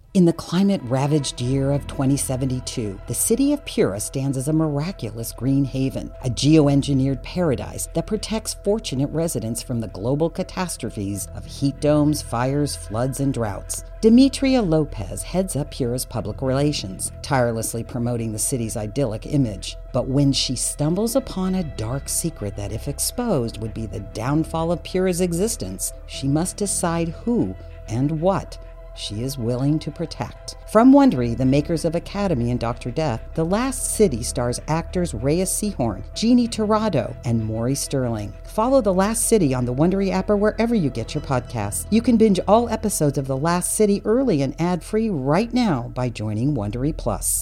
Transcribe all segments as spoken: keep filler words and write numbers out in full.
In the climate-ravaged year of twenty seventy-two, the city of Pura stands as a miraculous green haven, a geoengineered paradise that protects fortunate residents from the global catastrophes of heat domes, fires, floods, and droughts. Demetria Lopez heads up Pura's public relations, tirelessly promoting the city's idyllic image. But when she stumbles upon a dark secret that, if exposed, would be the downfall of Pura's existence, she must decide who and what she is willing to protect. From Wondery, the makers of Academy and Doctor Death, The Last City stars actors Reyes Sehorn, Jeannie Torrado, and Maury Sterling. Follow The Last City on the Wondery app or wherever you get your podcasts. You can binge all episodes of The Last City early and ad-free right now by joining Wondery Plus.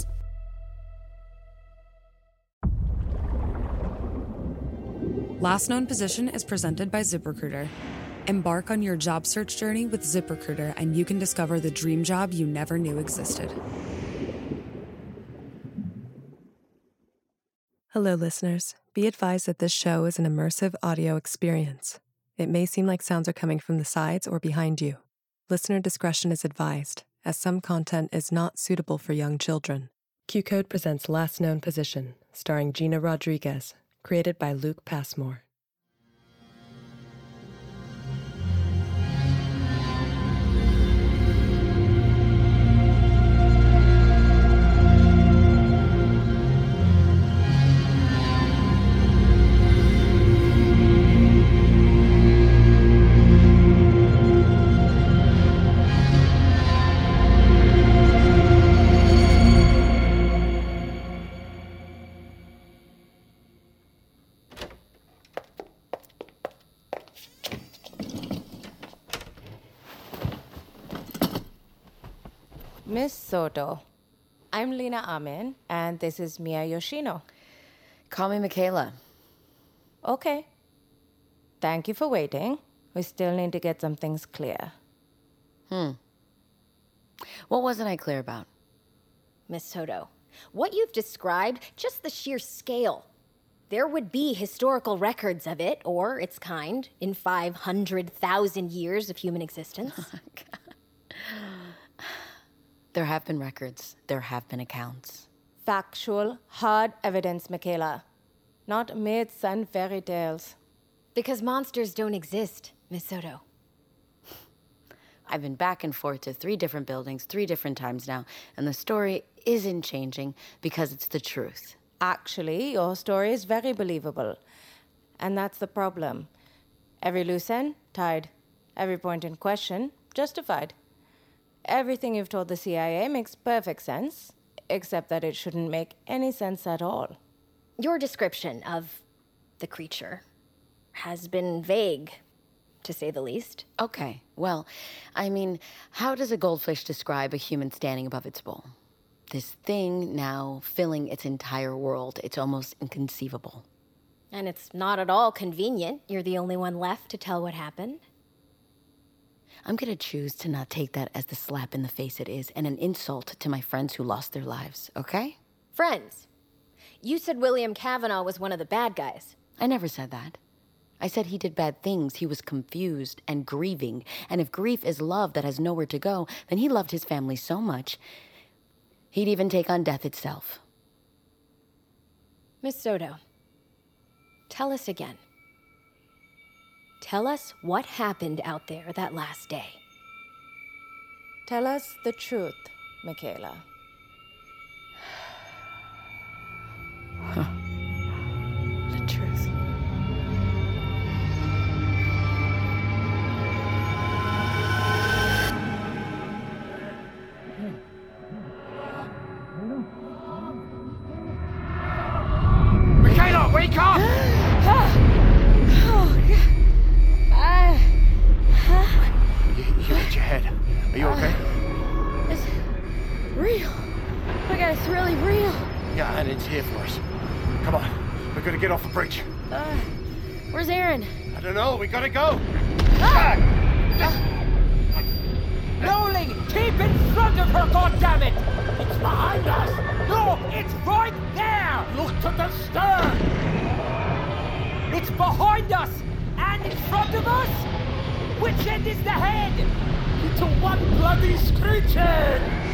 Last Known Position is presented by ZipRecruiter. Embark on your job search journey with ZipRecruiter, and you can discover the dream job you never knew existed. Hello, listeners. Be advised that this show is an immersive audio experience. It may seem like sounds are coming from the sides or behind you. Listener discretion is advised, as some content is not suitable for young children. Q-Code presents Last Known Position, starring Gina Rodriguez, created by Luke Passmore. Miss Soto, I'm Lena Amin, and this is Mia Yoshino. Call me Michaela. Okay. Thank you for waiting. We still need to get some things clear. Hmm. What wasn't I clear about? Miss Soto, what you've described, just the sheer scale. There would be historical records of it, or its kind, in five hundred thousand years of human existence. Oh my God. There have been records. There have been accounts. Factual, hard evidence, Michaela. Not myths and fairy tales. Because monsters don't exist, Miss Soto. I've been back and forth to three different buildings, three different times now, and the story isn't changing because it's the truth. Actually, your story is very believable. And that's the problem. Every loose end, tied. Every point in question, justified. Everything you've told the C I A makes perfect sense, except that it shouldn't make any sense at all. Your description of the creature has been vague, to say the least. Okay, well, I mean, how does a goldfish describe a human standing above its bowl? This thing now filling its entire world, it's almost inconceivable. And it's not at all convenient. You're the only one left to tell what happened. I'm going to choose to not take that as the slap in the face it is and an insult to my friends who lost their lives, okay? Friends? You said William Kavanaugh was one of the bad guys. I never said that. I said he did bad things. He was confused and grieving. And if grief is love that has nowhere to go, then he loved his family so much, he'd even take on death itself. Miss Soto, tell us again. Tell us what happened out there that last day. Tell us the truth, Michaela. Huh. The truth. Michaela, wake up! You, you hit your head. Are you okay? Uh, it's real. Oh my God, it's really real. Yeah, and it's here for us. Come on, we're gonna get off the bridge. Uh, where's Aaron? I don't know, we gotta go. Ah! Nolan, keep in front of her, goddammit! It's behind us! No, it's right there! Look to the stern! It's behind us! And in front of us? Which end is the head? Into one bloody screeching!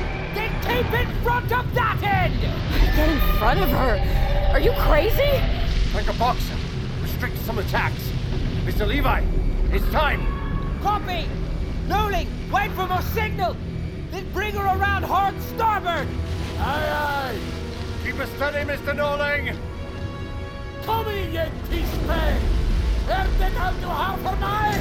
in front of that end! Get in front of her? Are you crazy? Like a boxer. Restrict some attacks. Mister Levi, it's time. Copy! Noling, wait for more signal! Then bring her around hard starboard! Aye, aye! Keep it steady, Mister Noling! Kom igen, tispe! Everything out you have for mine!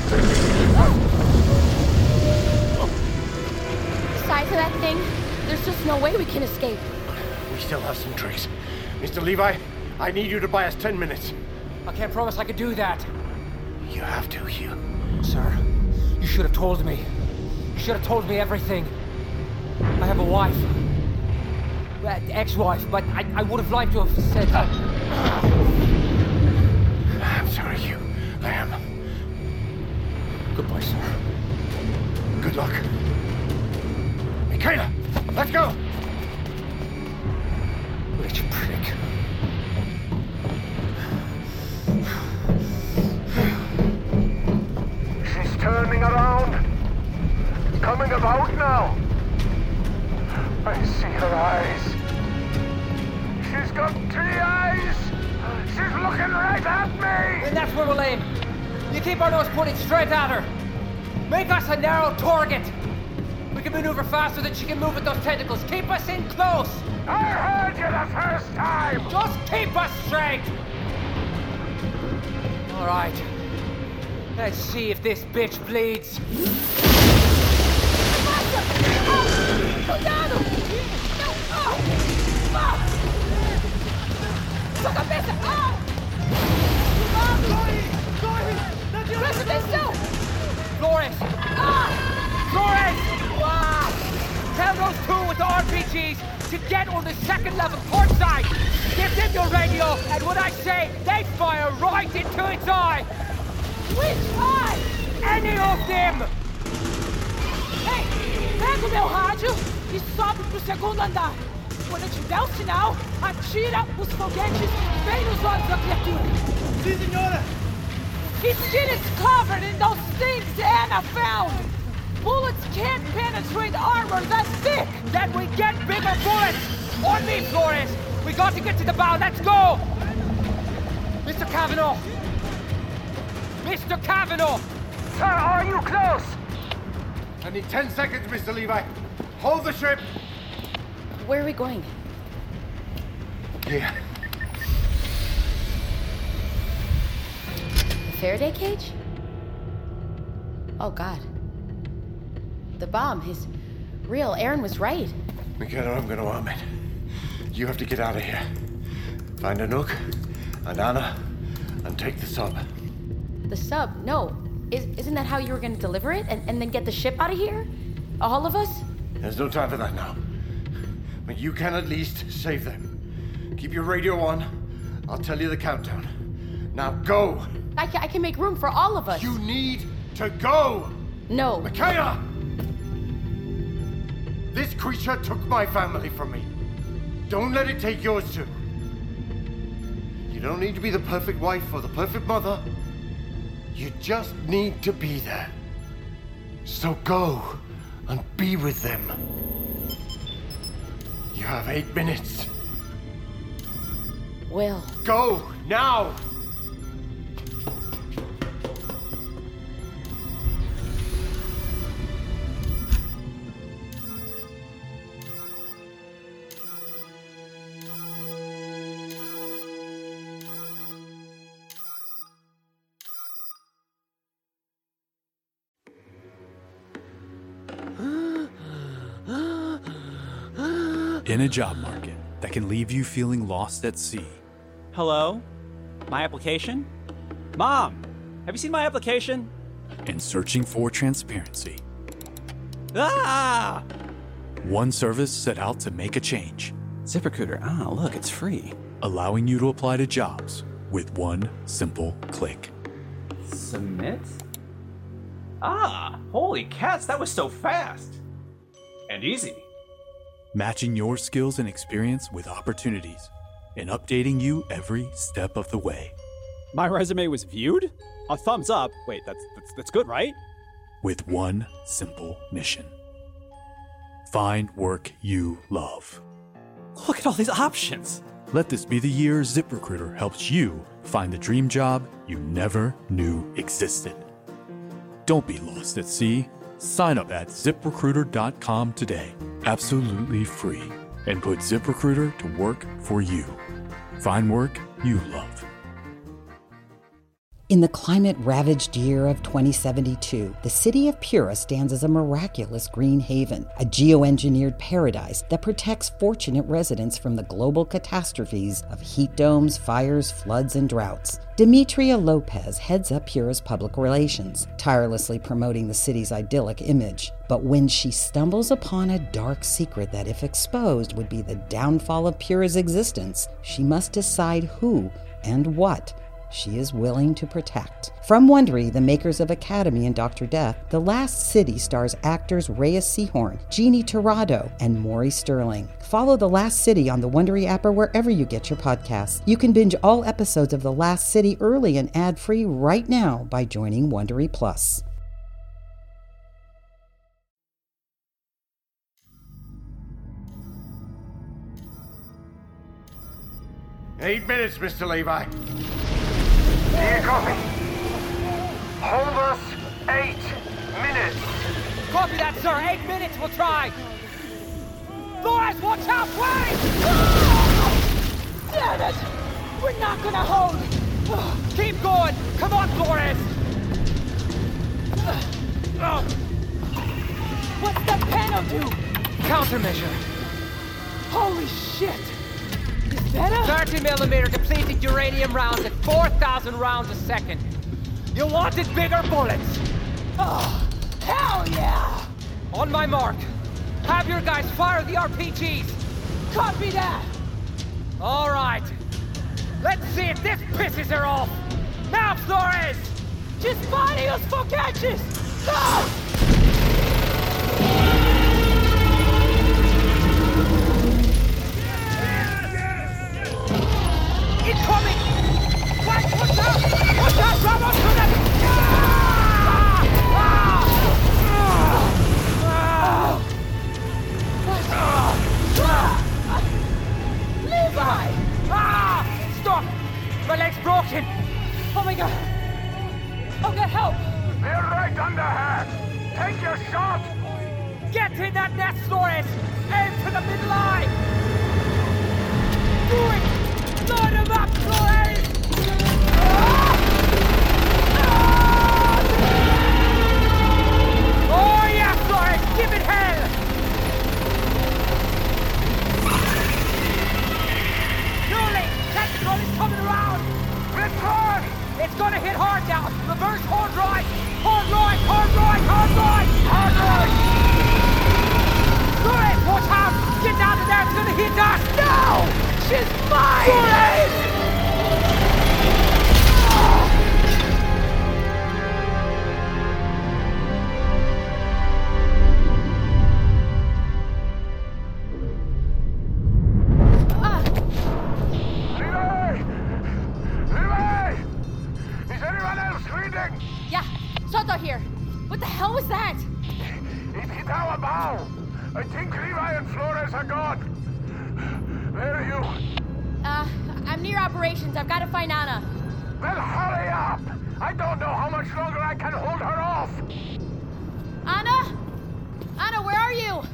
The size of that thing, there's just no way we can escape. We still have some tricks. Mister Levi, I need you to buy us ten minutes. I can't promise I could do that. You have to, Hugh. Sir, you should have told me. You should have told me everything. I have a wife. Uh, ex-wife, but I, I would have liked to have said that. I'm sorry, Hugh. I am. Goodbye, sir. Good luck. Michaela, let's go! Rich prick. She's turning around. Coming about now. I see her eyes. She's got three eyes. She's looking right at me. And that's where we'll aim. You keep our nose pointed straight at her. Make us a narrow target. We can maneuver faster than she can move with those tentacles. Keep us in close. I heard you the first time. Just keep us straight. All right. Let's see if this bitch bleeds. Cuidado! Não! Ah! Ah! Sua cabeça! Ah! Ah! Corre! Corre! Presta atenção! Flores! Ah! Flores! Ah! Tell those two with the R P Gs to get on the second level port side. Give them your radio, and when I say, they fire right into its eye. Which eye? Any of them! Ei! Pega o meu rádio e sobe pro segundo andar. Quando eu te der o sinal, atira os foguetes bem nos olhos da criatura. Sim, senhora! Its skin is covered in those things Anna found. Bullets can't penetrate armor that thick. Then we get bigger bullets! On me, Flores! We got to get to the bow, let's go! Mister Cavanaugh! Mister Cavanaugh! Sir, are you close? I need ten seconds, Mister Levi. Hold the ship. Where are we going? Yeah. The Faraday cage? Oh, God. The bomb is real. Aaron was right. Michaela, I'm gonna arm it. You have to get out of here. Find a nook, and Anna, and take the sub. The sub? No. Is, isn't that how you were going to deliver it? And, and then get the ship out of here? All of us? There's no time for that now. But you can at least save them. Keep your radio on. I'll tell you the countdown. Now go! I can, I can make room for all of us. You need to go! No. Michaela! This creature took my family from me. Don't let it take yours too. You don't need to be the perfect wife or the perfect mother. You just need to be there. So go and be with them. You have eight minutes. Will. Go, now! In a job market that can leave you feeling lost at sea. Hello? My application? Mom, have you seen my application? And searching for transparency. Ah! One service set out to make a change. ZipRecruiter, ah, look, it's free. Allowing you to apply to jobs with one simple click. Submit? Ah, holy cats, that was so fast. And easy. Matching your skills and experience with opportunities and updating you every step of the way. My resume was viewed? A thumbs up? Wait, that's that's, that's good, right? With one simple mission. Find work you love. Look at all these options. Let this be the year ZipRecruiter helps you find the dream job you never knew existed. Don't be lost at sea. Sign up at zip recruiter dot com today, absolutely free, and put ZipRecruiter to work for you. Find work you love. In the climate-ravaged year of twenty seventy-two, the city of Pura stands as a miraculous green haven, a geoengineered paradise that protects fortunate residents from the global catastrophes of heat domes, fires, floods, and droughts. Demetria Lopez heads up Pura's public relations, tirelessly promoting the city's idyllic image. But when she stumbles upon a dark secret that, if exposed, would be the downfall of Pura's existence, she must decide who and what she is willing to protect. From Wondery, the makers of Academy and Doctor Death, The Last City stars actors Reyes Sehorn, Jeannie Torrado, and Maury Sterling. Follow The Last City on the Wondery app or wherever you get your podcasts. You can binge all episodes of The Last City early and ad-free right now by joining Wondery Plus. Eight minutes, Mister Levi. Here, copy. Hold us eight minutes. Copy that, sir. Eight minutes, we'll try. Boys, watch out, please! Damn it! We're not gonna hold. Keep going. Come on, Flores. What's the panel do? Countermeasure. Holy shit! thirty millimeter depleted uranium rounds at four thousand rounds a second. You wanted bigger bullets? Oh, hell yeah! On my mark. Have your guys fire the R P Gs. Copy that! All right. Let's see if this pisses her off. Now, Flores! Just fighting us for catches! Go! Incoming! Watch, watch out! Watch out! Grab onto them! Ah! Ah! Ah! Levi! Ah! Stop! My leg's broken! Oh my god! I'll get help! They're right under her! Take your shot! Get in that nest, Flores! Aim for the midline! Do it! Load him up, Flores! Ah! Ah! Oh yeah, Flores! Give it hell! Newly! Tactical is coming around! Return! It's gonna hit hard now! Reverse hard right! Hard right! Hard right! Hard right! Hard right! Flores, watch out! Get down to there! It's gonna hit us! No! She's mine! Flores! Soto here. What the hell was that? It hit our bow. I think Levi and Flores are gone. Where are you? Uh, I'm near operations. I've got to find Anna. Well, hurry up. I don't know how much longer I can hold her off. Anna? Anna, where are you?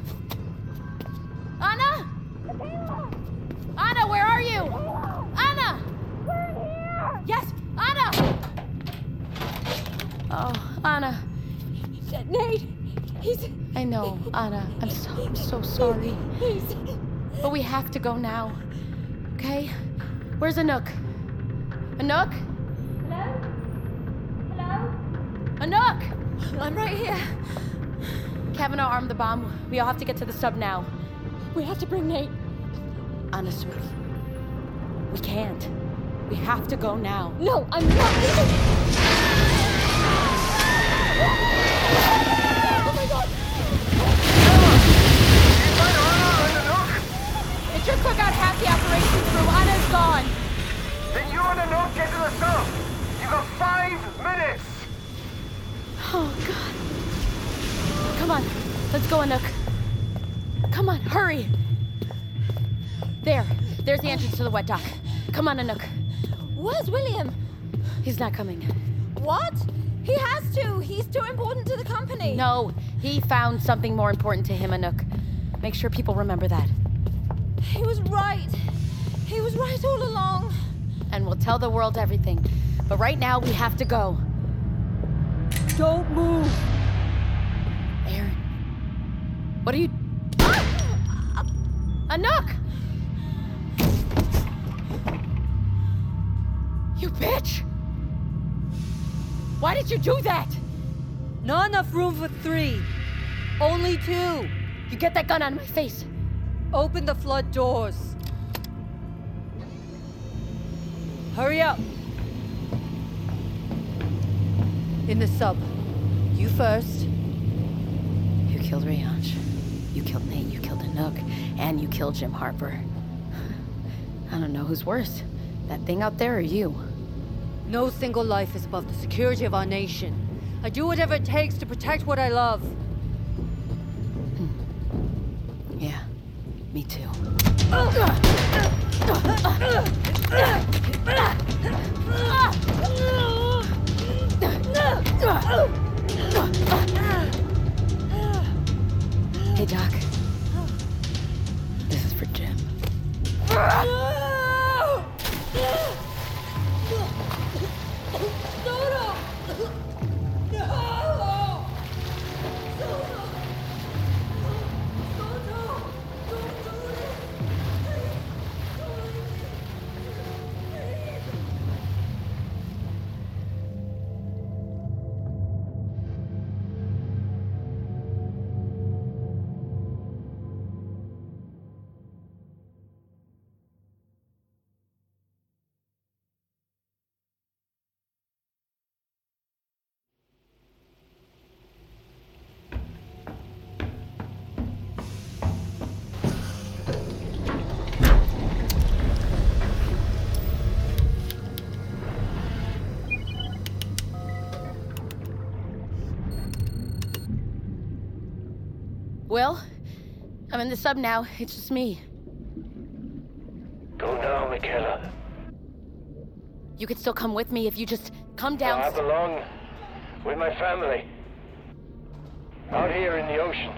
Anna? Anna, where are you? Anna! We're here! Yes, Anna! Oh, Anna. Nate, he's... I know, Anna. I'm so, I'm so sorry. Please. But we have to go now. Okay? Where's Anouk? Anouk? Hello? Hello? Anouk! I'm right here. Kavanaugh armed the bomb. We all have to get to the sub now. We have to bring Nate. Anna, sweetie. We can't. We have to go now. No, I'm not leaving. Oh my god! It just took out half the operations crew. Anna's gone. Then you and Anouk get to the sub. You got five minutes. Oh, God. Come on. Let's go, Anouk. on, hurry! There. There's the entrance to the wet dock. Come on, Anouk. Where's William? He's not coming. What? He has to. He's too important to the company. No, he found something more important to him, Anouk. Make sure people remember that. He was right. He was right all along. And we'll tell the world everything. But right now, we have to go. Don't move! Aaron. What are you... Ah! Anouk! You bitch! Why did you do that? Not enough room for three. Only two. You get that gun out of my face. Open the flood doors. Hurry up. In the sub. You first. You killed Riange. You killed Nate. You killed Anouk. And you killed Jim Harper. I don't know who's worse. That thing out there or you? No single life is above the security of our nation. I do whatever it takes to protect what I love. Yeah, me too. Hey, Doc. This is for Jim. Will? I'm in the sub now. It's just me. Go now, Michaela. You could still come with me if you just come down. I belong with my family. Out here in the ocean.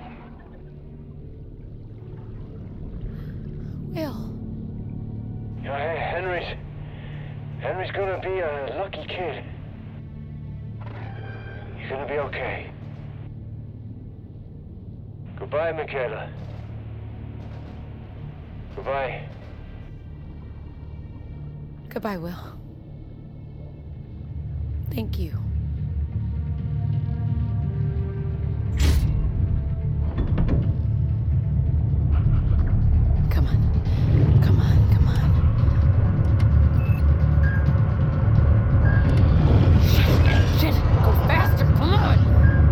Will. You know, Henry's... Henry's gonna be a lucky kid. He's gonna be okay. Goodbye, Michaela. Goodbye. Goodbye, Will. Thank you. Come on. Come on, come on. Shit, shit, go faster, come on!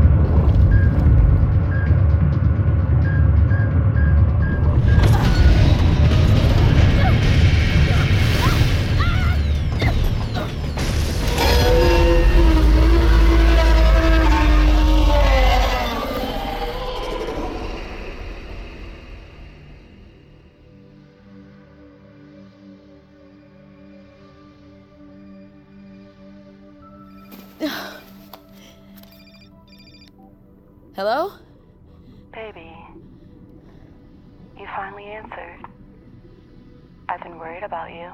Hello? Baby, you finally answered. I've been worried about you.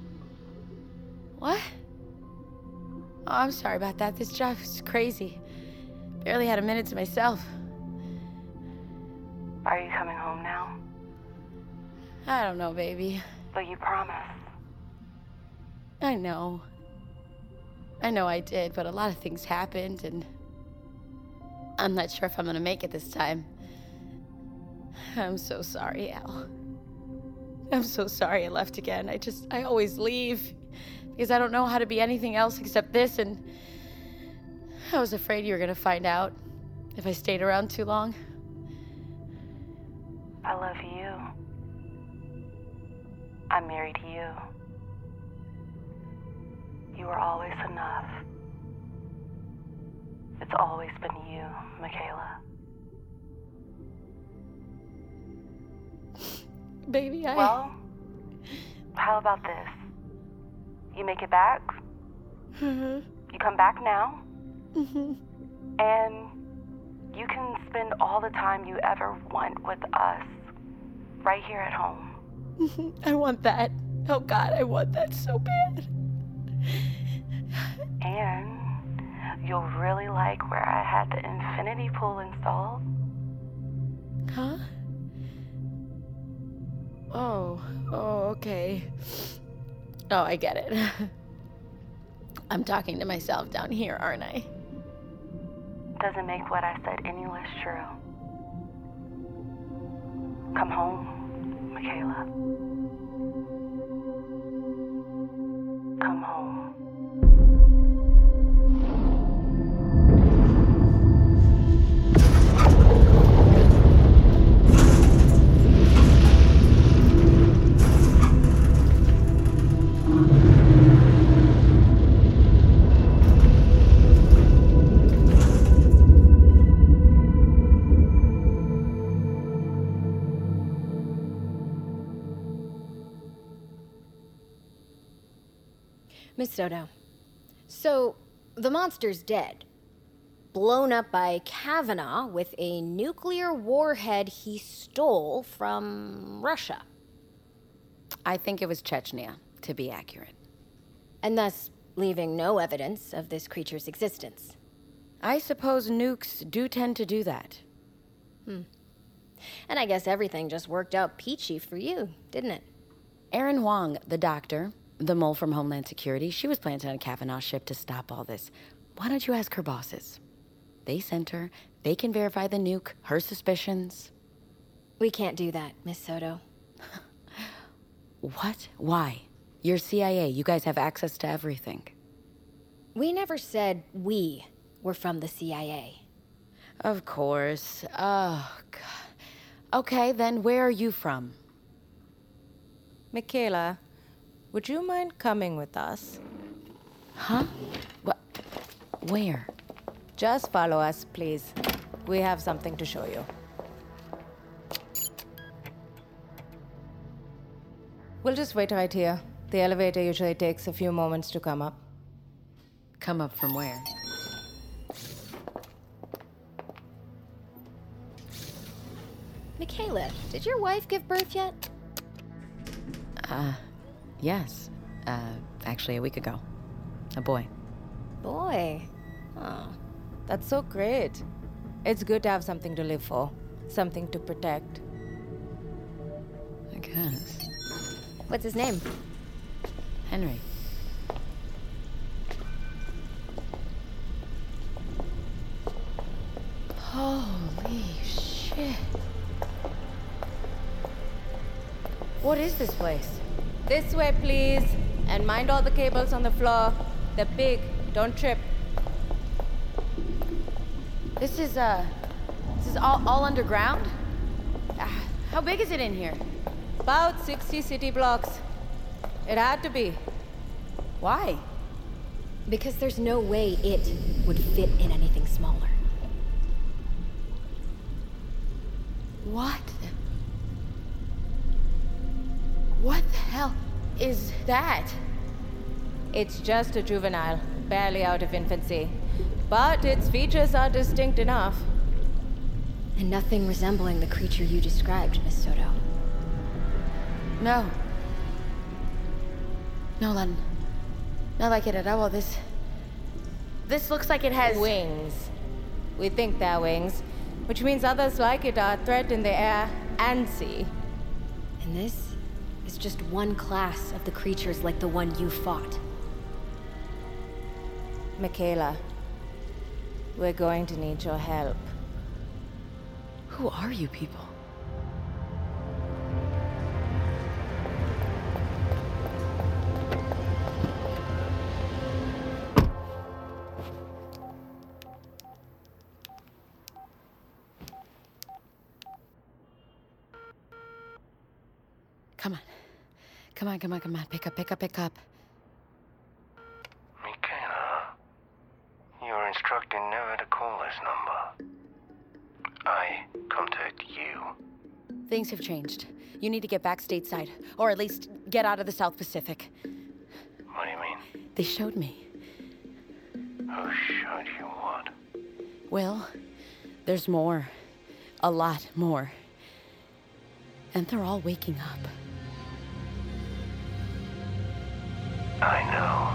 What? Oh, I'm sorry about that. This job is crazy. Barely had a minute to myself. Are you coming home now? I don't know, baby. But you promised. I know. I know I did, but a lot of things happened, and I'm not sure if I'm gonna make it this time. I'm so sorry, Al. I'm so sorry I left again. I just, I always leave because I don't know how to be anything else except this, and I was afraid you were gonna find out if I stayed around too long. I love you. I'm married to you. You were always enough. It's always been you, Michaela. Baby, I... Well, how about this? You make it back. Mm-hmm. You come back now. Mm-hmm. And you can spend all the time you ever want with us right here at home. I want that. Oh God, I want that so bad. And you'll really like where I had the infinity pool installed. Huh? Oh, oh, okay. Oh, I get it. I'm talking to myself down here, aren't I? Doesn't make what I said any less true. Come home, Michaela. Come home. Miss Soto, so the monster's dead. Blown up by Kavanaugh with a nuclear warhead he stole from Russia. I think it was Chechnya, to be accurate. And thus leaving no evidence of this creature's existence. I suppose nukes do tend to do that. Hmm. And I guess everything just worked out peachy for you, didn't it? Erin Huang, the doctor, the mole from Homeland Security, she was planted on a Kavanaugh ship to stop all this. Why don't you ask her bosses? They sent her. They can verify the nuke, her suspicions. We can't do that, Miss Soto. What? Why? You're C I A. You guys have access to everything. We never said we were from the C I A. Of course. Oh, God. Okay, then where are you from? Michaela, would you mind coming with us? Huh? What? Where? Just follow us, please. We have something to show you. We'll just wait right here. The elevator usually takes a few moments to come up. Come up from where? Michaela, did your wife give birth yet? Uh, yes. Uh, actually a week ago. A boy. Boy. Oh, that's so great. It's good to have something to live for. Something to protect. I guess. What's his name? Henry. Holy shit. What is this place? This way, please. And mind all the cables on the floor. They're big. Don't trip. This is, uh... This is all, all underground? Uh, how big is it in here? About sixty city blocks. It had to be. Why? Because there's no way it would fit in anything smaller. What? What the hell is that? It's just a juvenile, barely out of infancy. But its features are distinct enough. And nothing resembling the creature you described, Miss Soto. No. No, Len. Not like it at all. This... This looks like it has... Wings. We think they're wings, which means others like it are a threat in the air and sea. And this is just one class of the creatures like the one you fought. Michaela, we're going to need your help. Who are you people? Come on. Come on, come on, come on. Pick up, pick up, pick up. Michaela, you're instructed never to call this number. I contact you. The Things have changed. You need to get back stateside, or at least get out of the South Pacific. What do you mean? They showed me. Who showed you what? Well, there's more. A lot more. And they're all waking up. I know.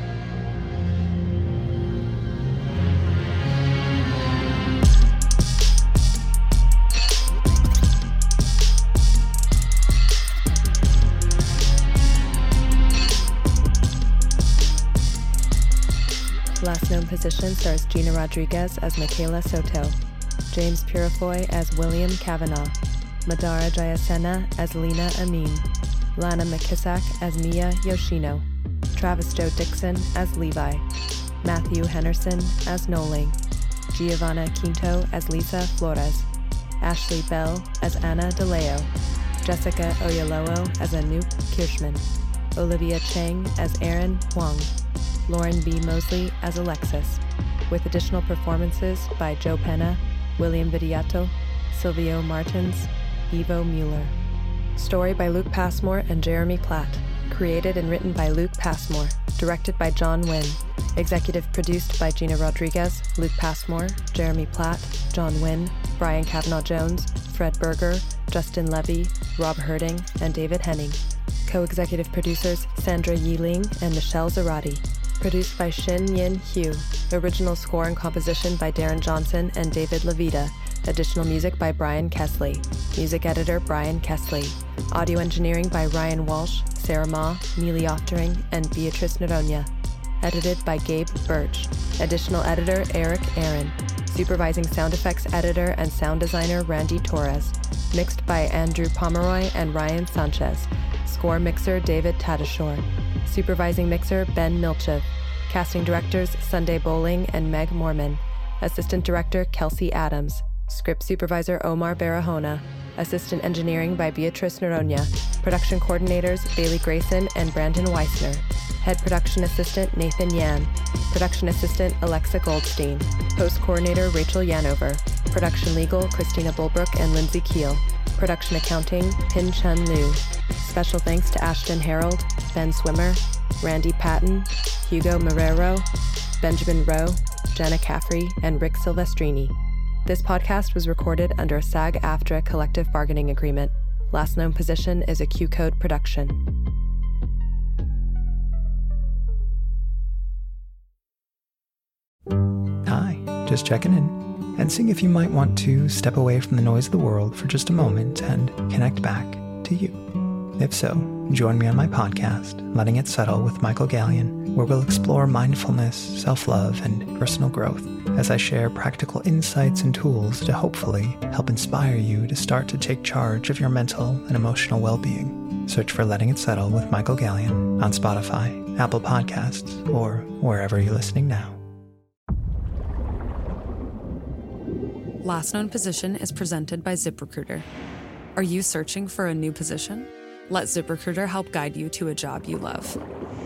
Last Known Position stars Gina Rodriguez as Michaela Soto, James Purifoy as William Kavanaugh, Madara Jayasena as Lena Amin, Lana McKissack as Mia Yoshino, Travis Joe Dixon as Levi, Matthew Henderson as Noling, Giovanna Quinto as Lisa Flores, Ashley Bell as Anna DeLeo, Jessica Oyalowo as Anoop Kirschman, Olivia Chang as Erin Huang, Lauren B. Mosley as Alexis, with additional performances by Joe Penna, William Vidiato, Silvio Martins, Ivo Mueller. Story by Luke Passmore and Jeremy Platt. Created and written by Luke Passmore. Directed by John Wynn. Executive produced by Gina Rodriguez, Luke Passmore, Jeremy Platt, John Wynn, Brian Kavanaugh-Jones, Fred Berger, Justin Levy, Rob Herding, and David Henning. Co-executive producers Sandra Yiling and Michelle Zarati. Produced by Shin Yin Hugh. Original score and composition by Darren Johnson and David Levita. Additional music by Brian Kesley. Music editor Brian Kesley. Audio engineering by Ryan Walsh, Sarah Ma, Neely Oftering, and Beatrice Noronha. Edited by Gabe Birch. Additional editor Eric Aaron. Supervising sound effects editor and sound designer Randy Torres. Mixed by Andrew Pomeroy and Ryan Sanchez. Score mixer David Tadashore. Supervising mixer Ben Milchev. Casting directors Sunday Bowling and Meg Morman. Assistant director Kelsey Adams. Script supervisor Omar Barahona. Assistant engineering by Beatrice Noronha. Production coordinators Bailey Grayson and Brandon Weissner. Head production assistant Nathan Yan. Production assistant Alexa Goldstein. Post coordinator Rachel Yanover. Production legal Christina Bulbrook and Lindsay Keel. Production accounting Pin Chun Liu. Special thanks to Ashton Harold, Ben Swimmer, Randy Patton, Hugo Marrero, Benjamin Rowe, Jenna Caffrey, and Rick Silvestrini. This podcast was recorded under a SAG-AFTRA collective bargaining agreement. Last Known Position is a Q-Code production. Hi, just checking in and seeing if you might want to step away from the noise of the world for just a moment and connect back to you. If so, join me on my podcast, Letting It Settle with Michael Gallion, where we'll explore mindfulness, self-love, and personal growth as I share practical insights and tools to hopefully help inspire you to start to take charge of your mental and emotional well-being. Search for Letting It Settle with Michael Gallion on Spotify, Apple Podcasts, or wherever you're listening now. Last Known Position is presented by ZipRecruiter. Are you searching for a new position? Let ZipRecruiter help guide you to a job you love.